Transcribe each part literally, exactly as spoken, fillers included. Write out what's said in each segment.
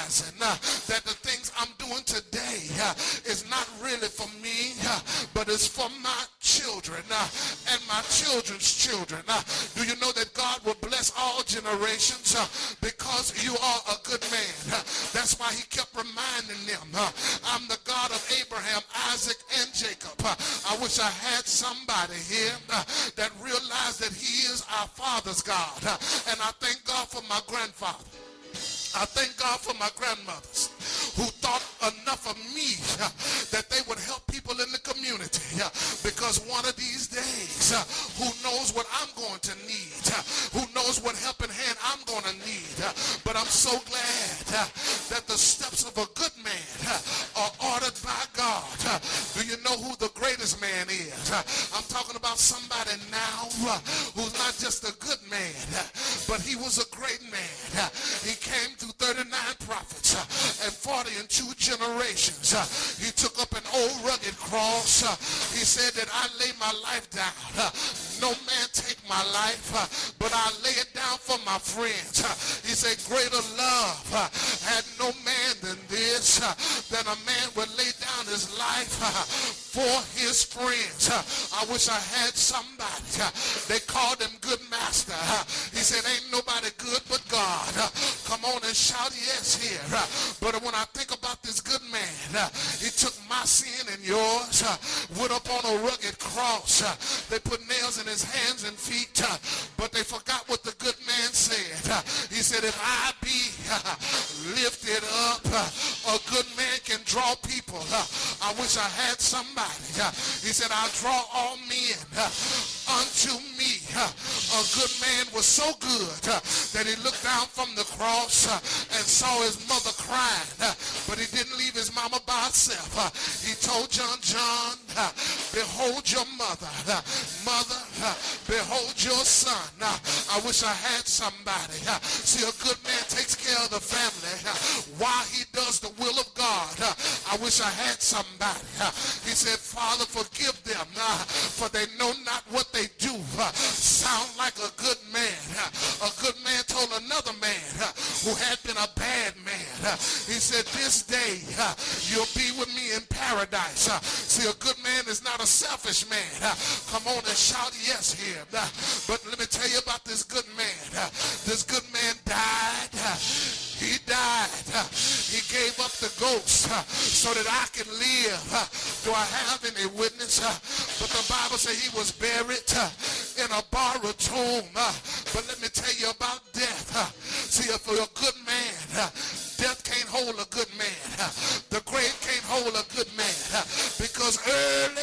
realizing uh, that the things I'm doing today uh, is not really for me, uh, but it's for my children uh, and my children's children. Uh, do you know that God will bless all generations uh, because you are a good man? Uh, that's why he kept reminding them, uh, I'm the God of Abraham, Isaac, and Jacob. Uh, I wish I had somebody here uh, that realized that he is our Father's God. Uh, and I thank God for my grandfather. I thank God for my grandmothers who thought enough of me uh, that they would help people in the community uh, because one of these days, uh, who knows what I'm going to need, uh, who knows what helping hand I'm going to need, uh, but I'm so glad uh, that the steps of a good man uh, are ordered by God. Uh, do you know who the greatest man is? Uh, I'm talking about somebody now uh, who's not just a good man, uh, but he was a great man. Uh, he came through thirty-nine prophets uh, and forty and two generations. Uh, he took up an old rugged cross. Uh, he said that I lay my life down. Uh, no man take my life, uh, but I lay it down for my friends. Uh, he said greater love uh, had no man than this, uh, than a man would lay down his life uh, for his friends. Uh, I wish I had somebody. Uh, they called him good master. Uh, he said ain't nobody good but God. Uh, come on and shout yes here. Uh, but when I think about this good man, uh, he took my sin and yours, uh, went up on a rugged cross. Uh, they put nails in his hands and feet, uh, but they forgot what the good man said. Uh, he said, if I be uh, lifted up, uh, a good man can draw people. Uh, I wish I had somebody. Uh, he said, I'll draw all men uh, unto me. Uh, a good man was so good uh, that he looked down from the cross uh, and saw his mother crying, uh, but he didn't leave his mama by herself. Uh, he told John, John, uh, behold your mother. Uh, mother, uh, behold your son. Uh, I wish I had somebody. Uh, see, a good man takes care of the family uh, while he does the will of God. Uh, I wish I had somebody. Uh, he said, Father, forgive them, uh, for they know not what they do. Uh, sound like a good man. Uh, a good man told another man uh, who had been a bad man. Uh, he said, this day uh, you'll be with me in paradise. Uh, see, a good man is not a selfish man. Uh, come on and shout yes here. Uh, but let me tell you about this good man. Uh, this good man died. Uh, he died. Uh, he gave up the ghost uh, so that I can live. Uh, do I have any witness? Uh, but the Bible says he was buried uh, in a borrowed tomb. Uh, but let me tell you about death. Uh, see, if you're a good man, uh, death can't hold a good man. Uh, the grave can't hold a good man. Uh, because early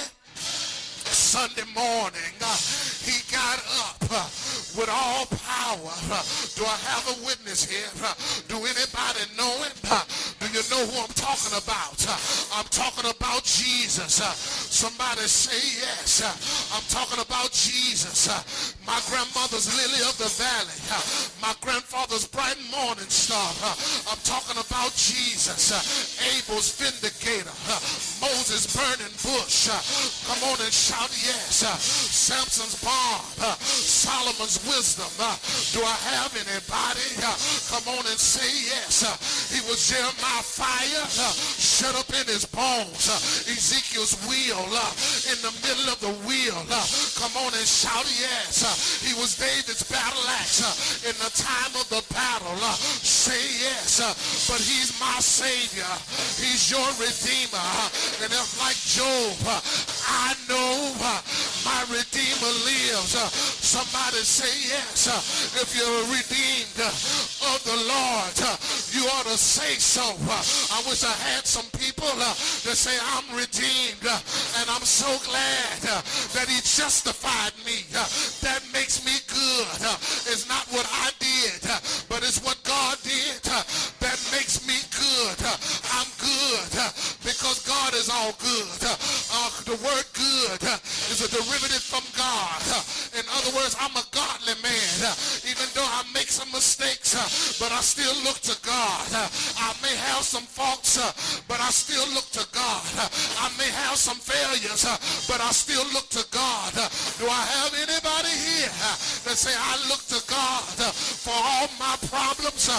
Sunday morning, uh, he got up uh, with all power. Uh, do I have a witness here? Uh, do anybody know him? Uh, do you know who I'm talking about? Uh, I'm talking about Jesus. Uh, somebody say yes. Uh, I'm talking about Jesus. Uh, my grandmother's lily of the valley. Uh, my grandfather's bright morning star. Uh, I'm talking about Jesus. Uh, Abel's vindicator. Uh, Moses' burning bush. Uh, come on and shout yes. Uh, Samson's bomb. Uh, Solomon's wisdom. Uh, do I have anybody? Uh, come on and say yes. Uh, he was Jeremiah fire uh, shut up in his bones. Uh, Ezekiel's wheel uh, in the middle of the wheel. Uh, come on and shout yes. Uh, he was David's battle axe uh, in the time of the battle. Uh, say yes. Uh, but he's my Savior. He's your Redeemer. Uh, and if like Job, uh, I know uh, my Redeemer lives. Uh, somebody say yes. Uh, if you're redeemed uh, of the Lord, uh, you ought to say so. Uh, I wish I had some people uh, that say I'm redeemed, uh, and I'm so glad uh, that he justified me. Uh, that makes me good. Uh, it's not what I did, uh, but it's what God did uh, that makes me good. Uh, I'm good uh, because God is all good. Uh, uh, the word good uh, is a derivative from God. Uh, in other words, I'm a godly man. Uh, even though I make some mistakes, uh, but I still look to God. Uh, I may have some faults, uh, but I still look to God. Uh, I may have some failures, uh, but I still look to God. Uh, do I have anybody here uh, that say I look to God uh, for all my problems? Uh, I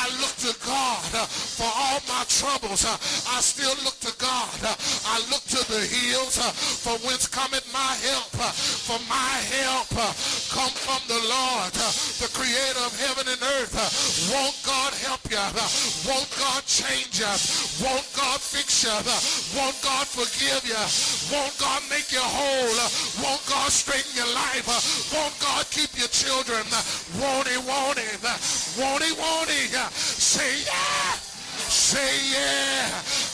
I look to God uh, for all my troubles. Uh, I still look to God. Uh, I look to the hills uh, from whence cometh my help. Uh, for my help uh, come from the Lord, uh, the creator of heaven and earth. Uh, won't God help you? Uh, won't God change you? Won't God fix you? Uh, won't God forgive you? Won't God make you whole? Uh, won't God straighten your life? Uh, won't God keep your children? Uh, won't he, won't he? Uh, won't he, won't he? Uh, say yeah. Say yeah.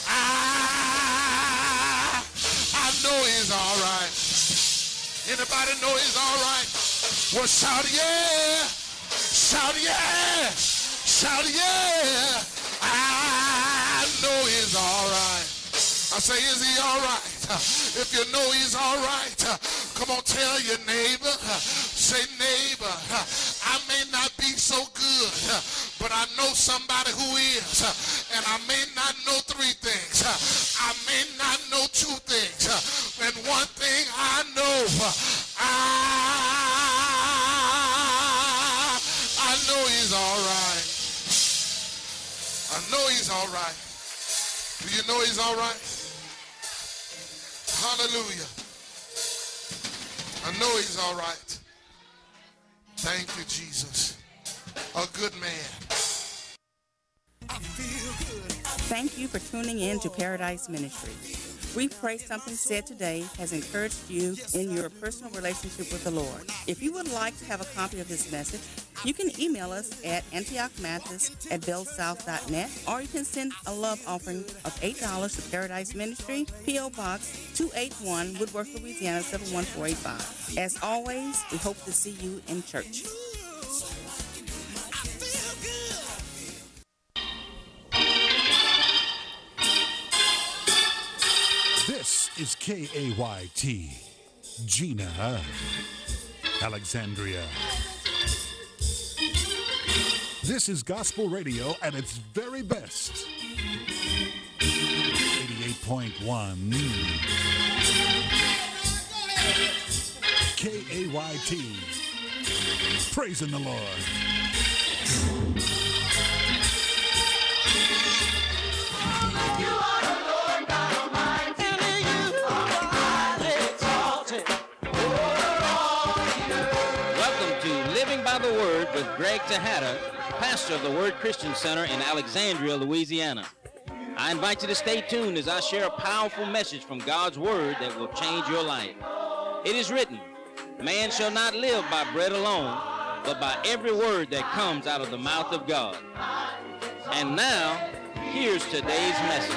I, I know he's all right. Anybody know he's all right? Well, shout yeah. Shout yeah. Shout yeah. I know he's all right. I say, is he all right? If you know he's all right, come on, tell your neighbor. Say, neighbor, I may not be so good, but I know somebody who is. And I may not know three things. I may not know two things. And one thing I know, I, I know he's all right. I know he's all right. Do you know he's all right? Hallelujah. I know he's all right. Thank you, Jesus. A good man. I feel good. Thank you for tuning in to Paradise Ministry. We pray something said today has encouraged you in your personal relationship with the Lord. If you would like to have a copy of this message, you can email us at antiochmathis at bellsouth dot net, or you can send a love offering of eight dollars to Paradise Ministry, P O. Box two eighty-one, Woodworth, Louisiana seven one four eight five. As always, we hope to see you in church. This is K A Y T, Gina, Alexandria. This is gospel radio at its very best. eighty-eight point one K A Y T, praising the Lord. The Word with Greg Tejada, pastor of the Word Christian Center in Alexandria, Louisiana. I invite you to stay tuned as I share a powerful message from God's Word that will change your life. It is written, man shall not live by bread alone, but by every word that comes out of the mouth of God. And now, here's today's message.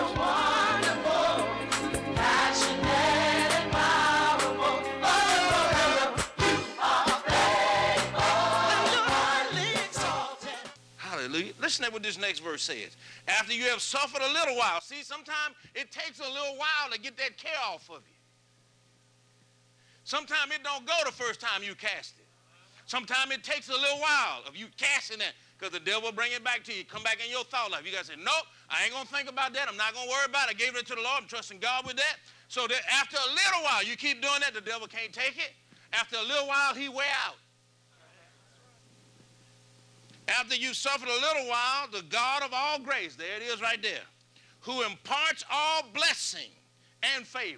Hallelujah. Listen to what this next verse says. After you have suffered a little while. See, sometimes it takes a little while to get that care off of you. Sometimes it don't go the first time you cast it. Sometimes it takes a little while of you casting that, because the devil will bring it back to you. Come back in your thought life. You got to say, nope, I ain't going to think about that. I'm not going to worry about it. I gave it to the Lord. I'm trusting God with that. So that after a little while, you keep doing that, the devil can't take it. After a little while, he wear out. After you suffered a little while, the God of all grace, there it is right there, who imparts all blessing and favor.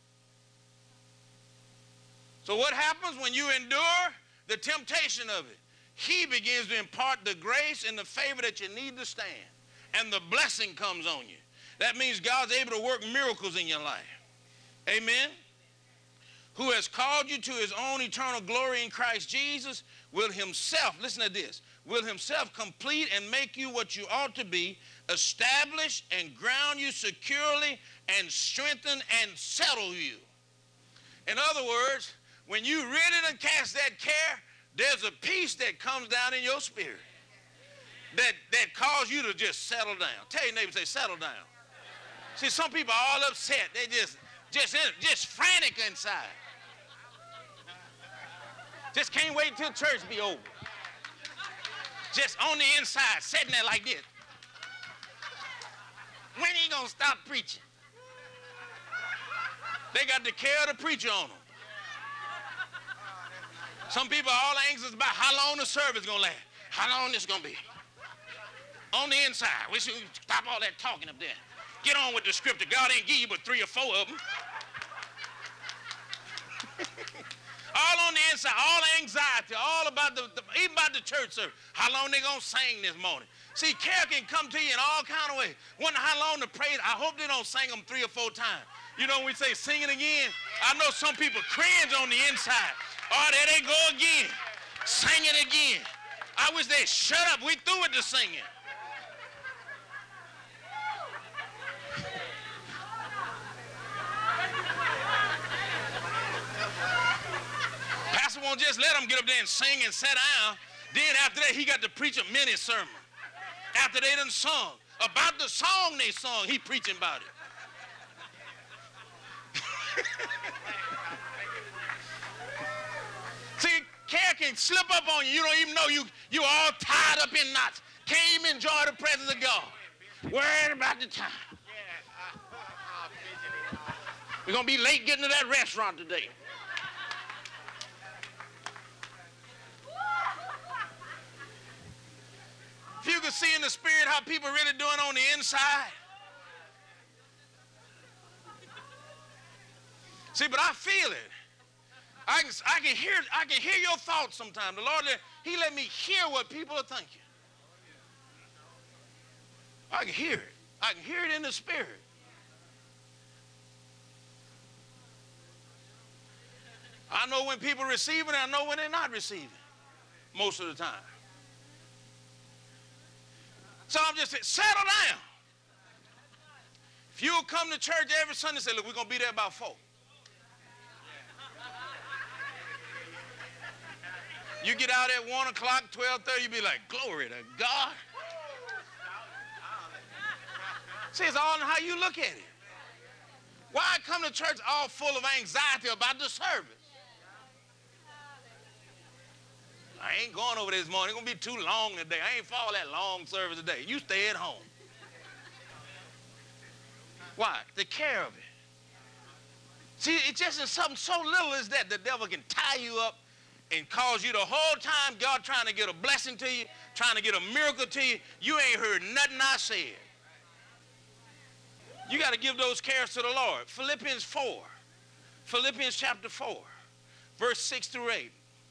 So what happens when you endure the temptation of it? He begins to impart the grace and the favor that you need to stand, and the blessing comes on you. That means God's able to work miracles in your life. Amen? Who has called you to his own eternal glory in Christ Jesus, will himself, listen to this, will himself complete and make you what you ought to be, establish and ground you securely, and strengthen and settle you. In other words, when you really done cast that care, there's a peace that comes down in your spirit that, that causes you to just settle down. Tell your neighbor, say, settle down. See, some people are all upset. They just, just, just frantic inside. Just can't wait till church be over. Just on the inside, sitting there like this. When he gonna stop preaching? They got the care of the preacher on them. Some people are all anxious about how long the service gonna last. How long this gonna be? On the inside. We should stop all that talking up there. Get on with the scripture. God ain't give you but three or four of them. All on the inside, all anxiety, all about the, the even about the church service. How long they gonna sing this morning? See, care can come to you in all kind of ways. Wonder how long to pray. I hope they don't sing them three or four times. You know when we say sing it again? I know some people cringe on the inside. Oh, there they go again. Sing it again. I wish they'd shut up. We through with the singing. Pastor won't just let them get up there and sing and sit down. Then after that, he got to preach a mini sermon. After they done sung. About the song they sung, he preaching about it. See, care can slip up on you. You don't even know you, you all tied up in knots. Can't even enjoy the presence of God. Worried about the time. We're going to be late getting to that restaurant today. If you could see in the spirit how people really doing on the inside. See, but I feel it. I can, I can hear I can hear your thoughts sometimes. The Lord, he let me hear what people are thinking. I can hear it. I can hear it in the spirit. I know when people receive it, I know when they're not receiving most of the time. So I'm just saying, settle down. If you'll come to church every Sunday and say, look, we're going to be there about four. You get out at one o'clock, twelve thirty, you be like, glory to God. See, it's all in how you look at it. Why come to church all full of anxiety about the service? I ain't going over this morning. It's going to be too long today. I ain't for all that long service today. You stay at home. Why? The care of it. See, it's just in something so little as that the devil can tie you up and cause you the whole time God trying to get a blessing to you, trying to get a miracle to you. You ain't heard nothing I said. You got to give those cares to the Lord. Philippians four. Philippians chapter four, verse six through eight.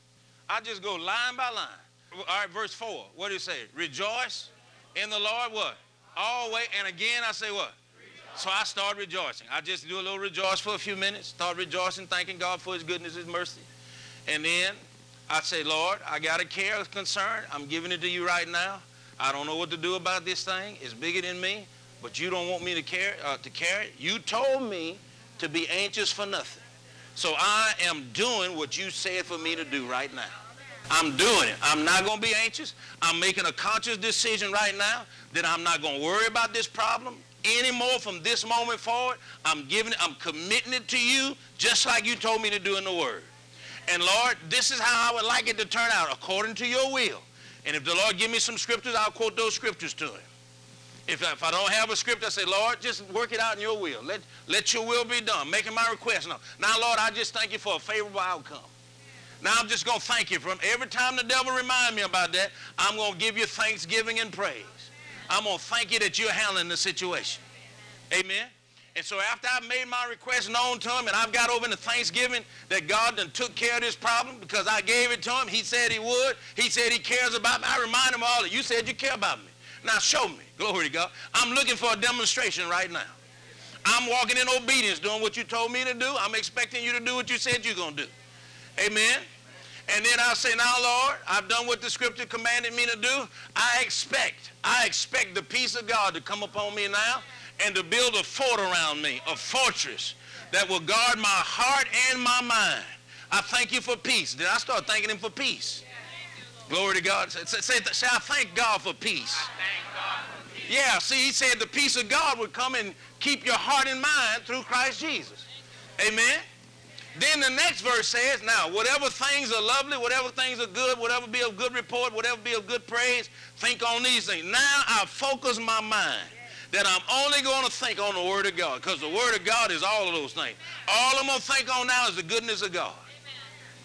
I just go line by line. All right, verse four. What do you say? Rejoice in the Lord what? Always. And again I say what? Rejoice. So I start rejoicing. I just do a little rejoice for a few minutes. Start rejoicing, thanking God for his goodness, his mercy. And then I say, Lord, I got a care, a concern. I'm giving it to you right now. I don't know what to do about this thing. It's bigger than me, but you don't want me to carry, uh, to carry it. You told me to be anxious for nothing. So I am doing what you said for me to do right now. I'm doing it. I'm not going to be anxious. I'm making a conscious decision right now that I'm not going to worry about this problem anymore from this moment forward. I'm giving it, I'm committing it to you just like you told me to do in the Word. And Lord, this is how I would like it to turn out according to your will. And if the Lord give me some scriptures, I'll quote those scriptures to him. If, if I don't have a script, I say, Lord, just work it out in your will. Let, let your will be done. Making my request. Now, now, Lord, I just thank you for a favorable outcome. Now I'm just going to thank you. From every time the devil reminds me about that, I'm going to give you thanksgiving and praise. I'm going to thank you that you're handling the situation. Amen? And so after I've made my request known to him and I've got over into Thanksgiving that God done took care of this problem because I gave it to him. He said he would. He said he cares about me. I remind him all that you said you care about me. Now show me. Glory to God. I'm looking for a demonstration right now. I'm walking in obedience, doing what you told me to do. I'm expecting you to do what you said you're going to do. Amen? And then I'll say, now, Lord, I've done what the scripture commanded me to do. I expect, I expect the peace of God to come upon me now and to build a fort around me, a fortress that will guard my heart and my mind. I thank you for peace. Then I start thanking him for peace. Glory to God. Say, say, say I thank God for peace. I thank God for peace. Yeah, see, he said the peace of God would come and keep your heart and mind through Christ Jesus. Amen? Then the next verse says, now, whatever things are lovely, whatever things are good, whatever be of good report, whatever be of good praise, think on these things. Now I focus my mind that I'm only going to think on the Word of God, because the Word of God is all of those things. All I'm going to think on now is the goodness of God.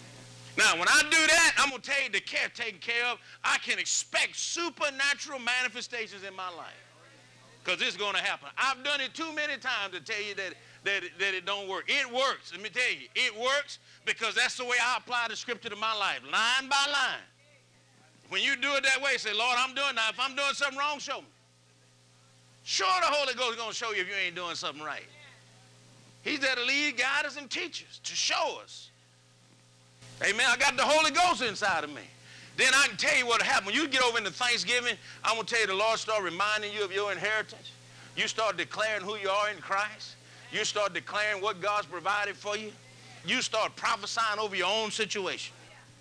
Now, when I do that, I'm going to tell you the care taken care of. I can expect supernatural manifestations in my life. Because it's going to happen. I've done it too many times to tell you that, that, it, that it don't work. It works. Let me tell you. It works because that's the way I apply the scripture to my life, line by line. When you do it that way, say, Lord, I'm doing that. If I'm doing something wrong, show me. Sure, the Holy Ghost is going to show you if you ain't doing something right. He's there to lead, guide us, and teach us, to show us. Amen. I got the Holy Ghost inside of me. Then I can tell you what happened. When you get over into Thanksgiving, I'm going to tell you the Lord start reminding you of your inheritance. You start declaring who you are in Christ. You start declaring what God's provided for you. You start prophesying over your own situation.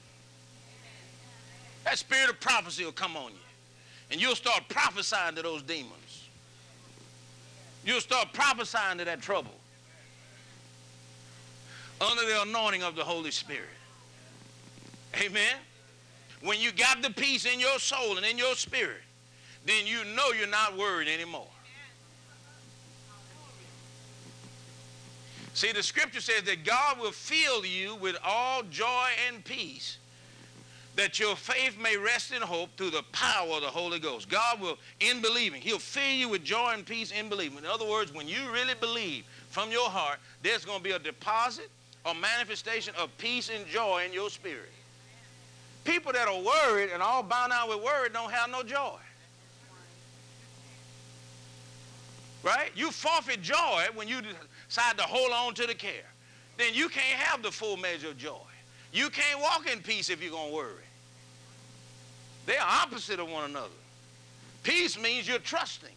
That spirit of prophecy will come on you. And you'll start prophesying to those demons. You'll start prophesying to that trouble. Under the anointing of the Holy Spirit. Amen. When you got the peace in your soul and in your spirit, then you know you're not worried anymore. See, the scripture says that God will fill you with all joy and peace, that your faith may rest in hope through the power of the Holy Ghost. God will, in believing, he'll fill you with joy and peace in believing. In other words, when you really believe from your heart, there's going to be a deposit or manifestation of peace and joy in your spirit. People that are worried and all bound out with worry don't have no joy. Right? You forfeit joy when you decide to hold on to the care. Then you can't have the full measure of joy. You can't walk in peace if you're going to worry. They're opposite of one another. Peace means you're trusting.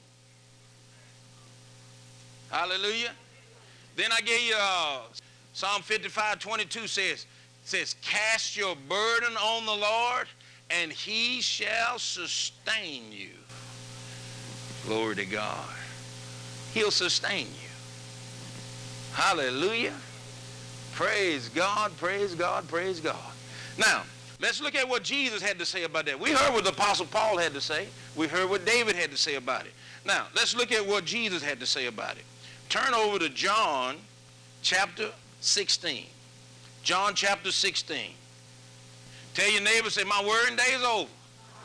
Hallelujah. Then I gave you uh, Psalm fifty-five twenty-two says, says, cast your burden on the Lord, and he shall sustain you. Glory to God. He'll sustain you. Hallelujah. Praise God, praise God, praise God. Now, let's look at what Jesus had to say about that. We heard what the Apostle Paul had to say. We heard what David had to say about it. Now, let's look at what Jesus had to say about it. Turn over to John chapter sixteen. John chapter sixteen. Tell your neighbor, say, my worrying day is over.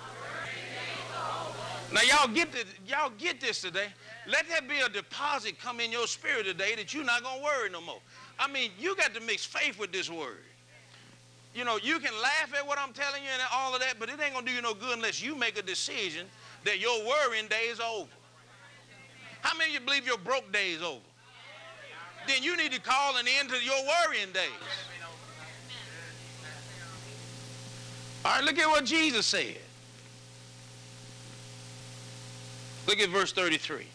Now, y'all get this, y'all get this today. Let there be a deposit come in your spirit today that you're not going to worry no more. I mean, you got to mix faith with this word. You know, you can laugh at what I'm telling you and all of that, but it ain't going to do you no good unless you make a decision that your worrying day is over. How many of you believe your broke day is over? Then you need to call an end to your worrying days. All right, look at what Jesus said. Look at verse thirty-three.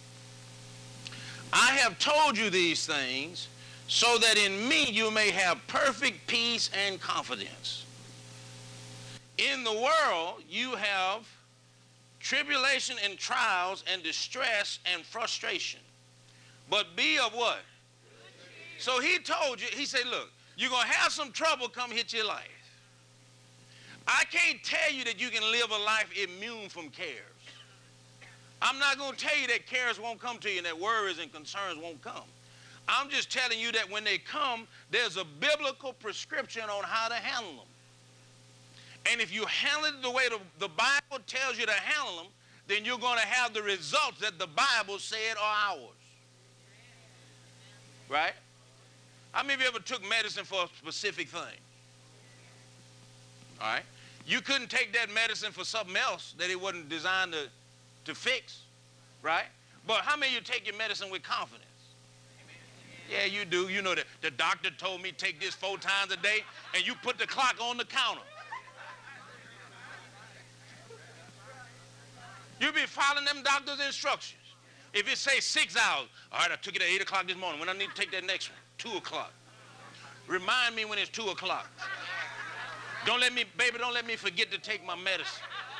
I have told you these things so that in me you may have perfect peace and confidence. In the world you have tribulation and trials and distress and frustration. But be of what? So he told you, he said, look, you're going to have some trouble come hit your life. I can't tell you that you can live a life immune from cares. I'm not going to tell you that cares won't come to you and that worries and concerns won't come. I'm just telling you that when they come, there's a biblical prescription on how to handle them. And if you handle it the way the, the Bible tells you to handle them, then you're going to have the results that the Bible said are ours. Right? How many of you ever took medicine for a specific thing? All right? You couldn't take that medicine for something else that it wasn't designed to, to fix. Right? But how many of you take your medicine with confidence? Yeah, you do. You know that the doctor told me take this four times a day, and you put the clock on the counter. You be following them doctor's instructions. If it says six hours, all right, I took it at eight o'clock this morning. When I need to take that next one, two o'clock. Remind me when it's two o'clock. Don't let me, baby, don't let me forget to take my medicine.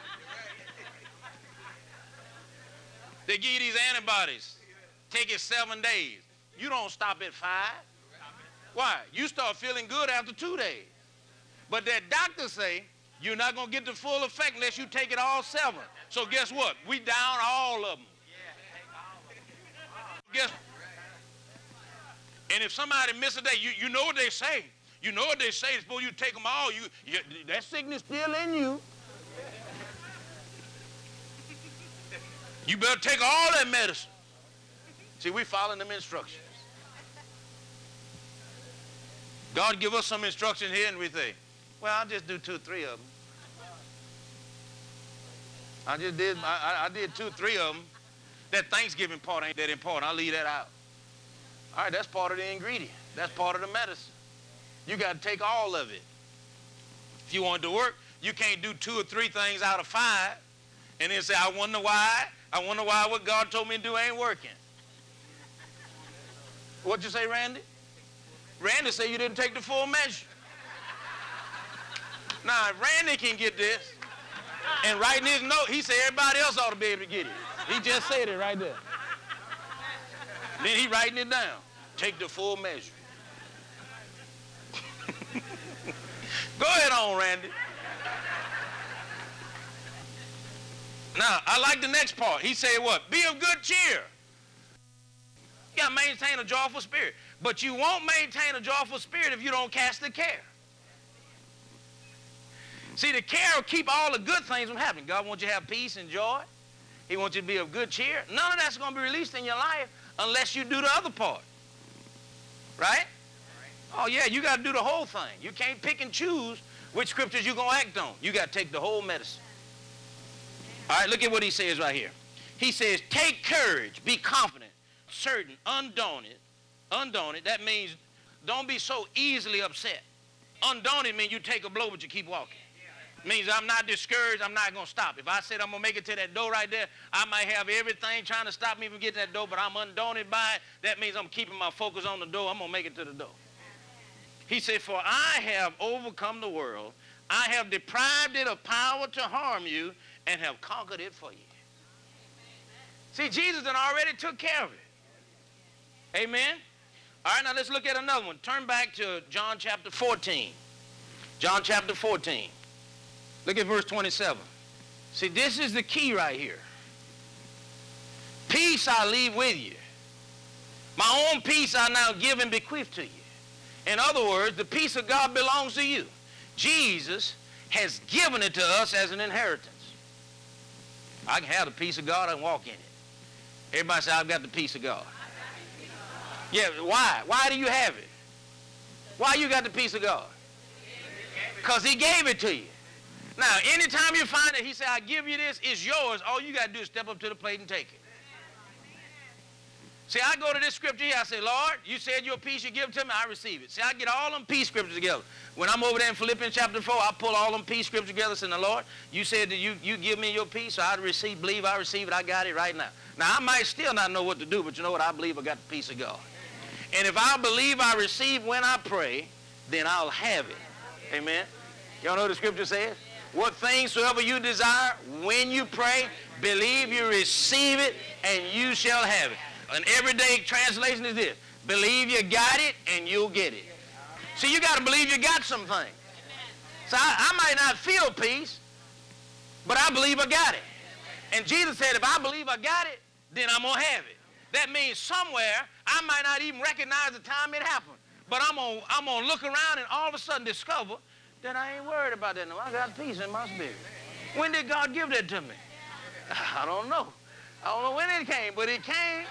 They give you these antibodies. Take it seven days. You don't stop at five. Why? You start feeling good after two days. But that doctor say you're not going to get the full effect unless you take it all seven. So guess what? We down all of them. Guess, and if somebody miss a day, you, you know what they say. You know what they say, suppose you take them all, you, you that sickness still in you. You better take all that medicine. See, we following them instructions. God give us some instructions here and we think, well, I'll just do two or three of them. I just did, I, I did two or three of them. That Thanksgiving part ain't that important. I'll leave that out. All right, that's part of the ingredient. That's part of the medicine. You got to take all of it. If you want it to work, you can't do two or three things out of five and then say, I wonder why. I wonder why what God told me to do ain't working. What'd you say, Randy? Randy said you didn't take the full measure. Now, if Randy can get this, and writing his note, he said everybody else ought to be able to get it. He just said it right there. Then he writing it down. Take the full measure. Go ahead on, Randy. Now, I like the next part. He said what? Be of good cheer. You got to maintain a joyful spirit. But you won't maintain a joyful spirit if you don't cast the care. See, the care will keep all the good things from happening. God wants you to have peace and joy. He wants you to be of good cheer. None of that's going to be released in your life unless you do the other part. Right? Oh, yeah, you got to do the whole thing. You can't pick and choose which scriptures you're going to act on. You got to take the whole medicine. All right, look at what he says right here. He says, take courage, be confident, certain, undaunted. Undaunted, that means don't be so easily upset. Undaunted means you take a blow, but you keep walking. Means I'm not discouraged, I'm not going to stop. If I said I'm going to make it to that door right there, I might have everything trying to stop me from getting that door, but I'm undaunted by it. That means I'm keeping my focus on the door. I'm going to make it to the door. He said, for I have overcome the world. I have deprived it of power to harm you and have conquered it for you. See, Jesus done already took care of it. Amen? All right, now let's look at another one. Turn back to John chapter fourteen. John chapter fourteen. Look at verse twenty-seven. See, this is the key right here. Peace I leave with you. My own peace I now give and bequeath to you. In other words, the peace of God belongs to you. Jesus has given it to us as an inheritance. I can have the peace of God and walk in it. Everybody say, I've got the peace of God. Yeah, why? Why do you have it? Why you got the peace of God? Because he gave it to you. Now, anytime you find that he said, I give you this, it's yours, all you got to do is step up to the plate and take it. See, I go to this scripture here, I say, Lord, you said your peace you give to me, I receive it. See, I get all them peace scriptures together. When I'm over there in Philippians chapter four, I pull all them peace scriptures together and say, Lord, you said that you, you give me your peace, so I receive, believe I receive it, I got it right now. Now, I might still not know what to do, but you know what? I believe I got the peace of God. And if I believe I receive when I pray, then I'll have it. Amen? Y'all know what the scripture says? What things soever you desire, when you pray, believe you receive it, and you shall have it. An everyday translation is this. Believe you got it, and you'll get it. See, you got to believe you got something. So I, I might not feel peace, but I believe I got it. And Jesus said, if I believe I got it, then I'm going to have it. That means somewhere, I might not even recognize the time it happened. But I'm going to I'm gonna look around and all of a sudden discover that I ain't worried about that no more. I got peace in my spirit. When did God give that to me? I don't know. I don't know when it came, but it came.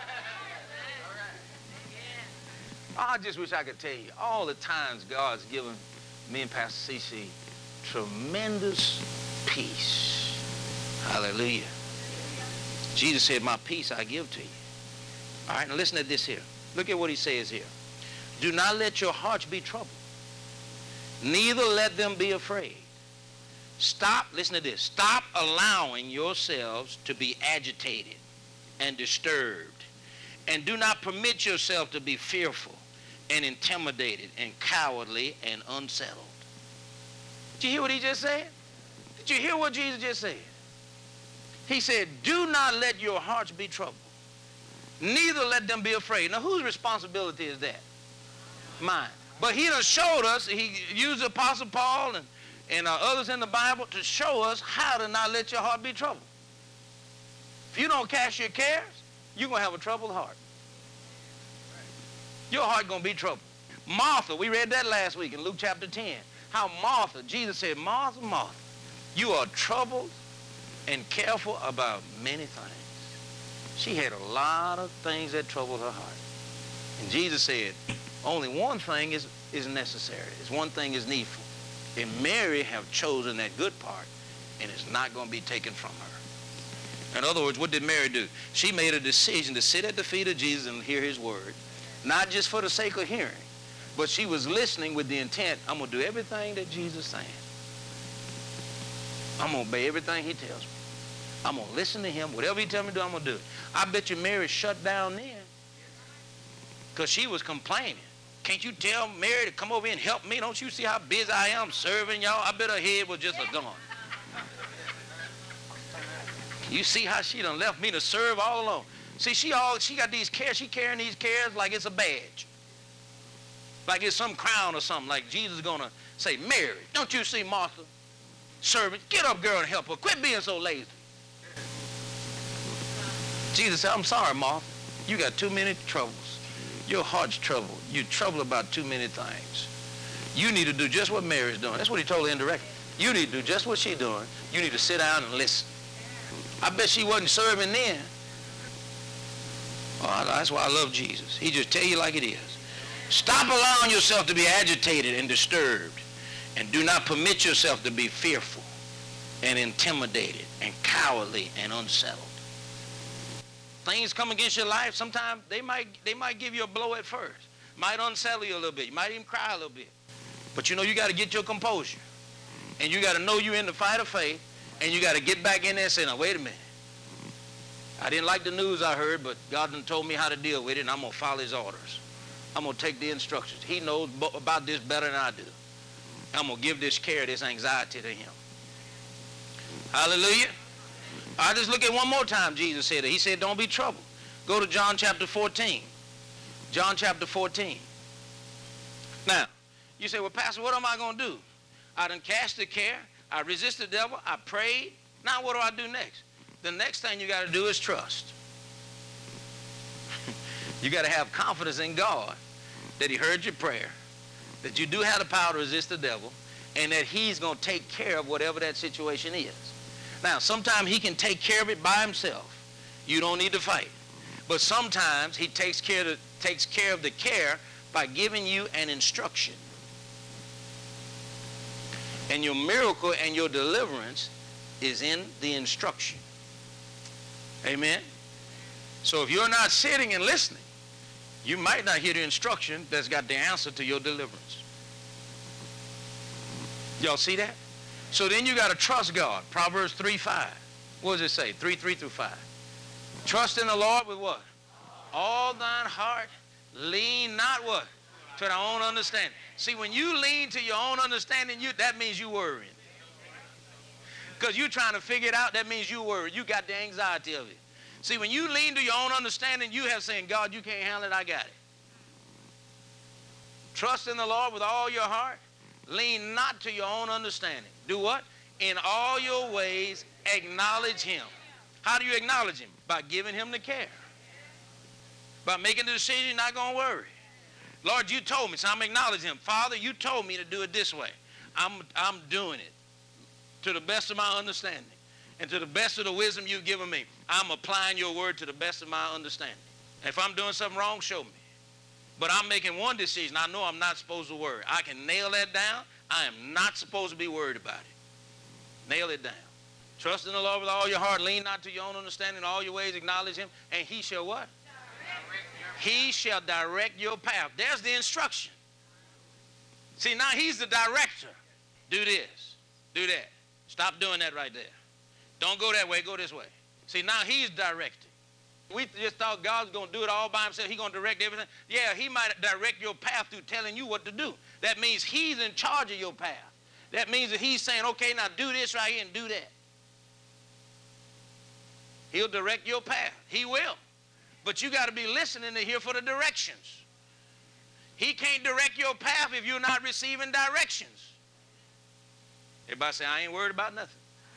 I just wish I could tell you all the times God's given me and Pastor C C tremendous peace. Hallelujah. Jesus said, my peace I give to you. All right, now listen to this here. Look at what he says here. Do not let your hearts be troubled. Neither let them be afraid. Stop, listen to this. Stop allowing yourselves to be agitated and disturbed. And do not permit yourself to be fearful and intimidated and cowardly and unsettled. Did you hear what he just said? Did you hear what Jesus just said? He said, do not let your hearts be troubled. Neither let them be afraid. Now, whose responsibility is that? Mine. But he done showed us, he used the Apostle Paul and, and uh, others in the Bible to show us how to not let your heart be troubled. If you don't cast your cares, you're going to have a troubled heart. Your heart going to be troubled. Martha, we read that last week in Luke chapter ten. How Martha, Jesus said, Martha, Martha, you are troubled and careful about many things. She had a lot of things that troubled her heart. And Jesus said, only one thing is, is necessary. It's one thing is needful. And Mary have chosen that good part, and it's not going to be taken from her. In other words, what did Mary do? She made a decision to sit at the feet of Jesus and hear his word, not just for the sake of hearing, but she was listening with the intent, I'm going to do everything that Jesus is saying. I'm going to obey everything he tells me. I'm going to listen to him. Whatever he tells me to do, I'm going to do it. I bet you Mary shut down then because she was complaining. Can't you tell Mary to come over here and help me? Don't you see how busy I am serving y'all? I bet her head was just a gone. You see how she done left me to serve all alone. See, she all she got these cares. She carrying these cares like it's a badge. Like it's some crown or something. Like Jesus is going to say, Mary, don't you see Martha? Servant, get up, girl, and help her. Quit being so lazy. Jesus said, I'm sorry, Martha. You got too many troubles. Your heart's troubled. You're troubled about too many things. You need to do just what Mary's doing. That's what he told her indirectly. You need to do just what she's doing. You need to sit down and listen. I bet she wasn't serving then. Oh, that's why I love Jesus. He just tell you like it is. Stop allowing yourself to be agitated and disturbed, and do not permit yourself to be fearful and intimidated and cowardly and unsettled. Things come against your life. Sometimes they might, they might give you a blow at first. Might unsettle you a little bit. You might even cry a little bit. But you know you got to get your composure. And you got to know you're in the fight of faith. And you got to get back in there and say, now, wait a minute. I didn't like the news I heard, but God done told me how to deal with it, and I'm going to follow his orders. I'm going to take the instructions. He knows about this better than I do. I'm going to give this care, this anxiety to him. Hallelujah. I just look at one more time Jesus said it. He said, don't be troubled. Go to John chapter fourteen. John chapter fourteen. Now, you say, well, Pastor, what am I going to do? I done cast the care. I resist the devil. I prayed. Now what do I do next? The next thing you got to do is trust. You got to have confidence in God that he heard your prayer, that you do have the power to resist the devil, and that he's going to take care of whatever that situation is. Now, sometimes he can take care of it by himself. You don't need to fight. But sometimes he takes care of the, takes care of the care by giving you an instruction. And your miracle and your deliverance is in the instruction. Amen? So if you're not sitting and listening, you might not hear the instruction that's got the answer to your deliverance. Y'all see that? So then you got to trust God. Proverbs three five. What does it say? three, three through five. Trust in the Lord with what? All thine heart. Lean not what? To thy own understanding. See, when you lean to your own understanding, you, that means you worrying. Because you're trying to figure it out, that means you worry. You got the anxiety of it. See, when you lean to your own understanding, you have saying, God, you can't handle it, I got it. Trust in the Lord with all your heart. Lean not to your own understanding. Do what? In all your ways, acknowledge him. How do you acknowledge him? By giving him the care. By making the decision, you're not going to worry. Lord, you told me, so I'm acknowledging him. Father, you told me to do it this way. I'm, I'm doing it to the best of my understanding. And to the best of the wisdom you've given me, I'm applying your word to the best of my understanding. If I'm doing something wrong, show me. But I'm making one decision. I know I'm not supposed to worry. I can nail that down. I am not supposed to be worried about it. Nail it down. Trust in the Lord with all your heart. Lean not to your own understanding. In all your ways acknowledge him. And he shall what? He shall direct your path. There's the instruction. See, now he's the director. Do this. Do that. Stop doing that right there. Don't go that way. Go this way. See, now he's directing. We just thought God was going to do it all by himself. He's going to direct everything. Yeah, he might direct your path through telling you what to do. That means he's in charge of your path. That means that he's saying, okay, now do this right here and do that. He'll direct your path. He will. But you got to be listening to hear for the directions. He can't direct your path if you're not receiving directions. Everybody say, I ain't worried about nothing.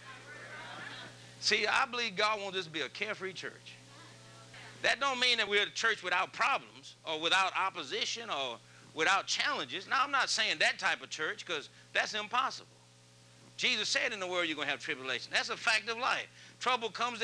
See, I believe God wants this to be a carefree church. That don't mean that we're a church without problems or without opposition or without challenges. Now, I'm not saying that type of church, because that's impossible. Jesus said in the world you're going to have tribulation. That's a fact of life. Trouble comes